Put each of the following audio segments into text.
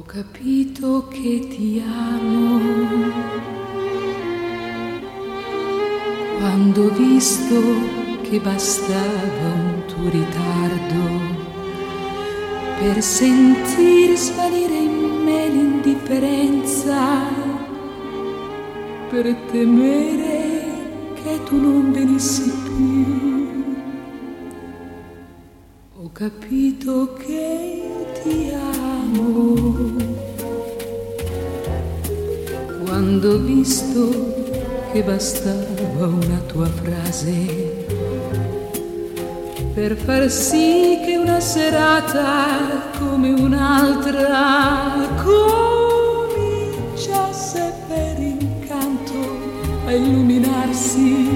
capito che ti amo quando ho visto che bastava un tuo ritardo per sentir svanire in me l'indifferenza, per temere che tu non venissi più. Ho capito che ti amo quando ho visto che bastava una tua frase per far sì che una serata come un'altra cominciasse per incanto a illuminarsi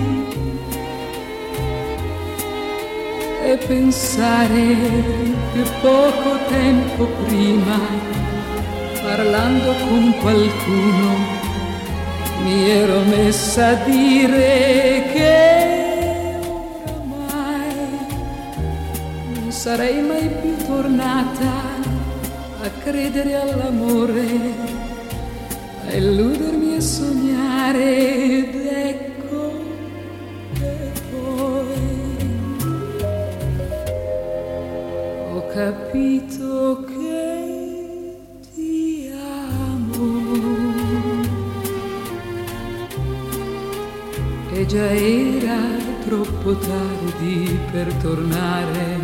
e pensare che poco tempo prima, parlando con qualcuno, mi ero messa a dire che oramai non sarei mai più tornata a credere all'amore, a illudermi e sognare, ed ecco che poi ho capito che ti amo. E già era troppo tardi per tornare,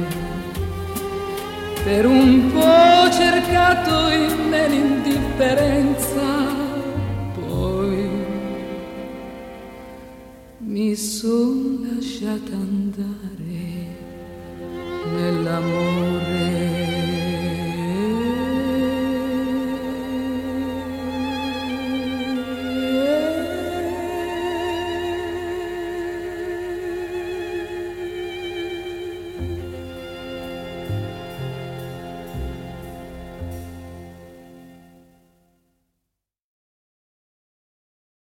per un po' cercato in me l'indifferenza, poi mi son lasciata andare.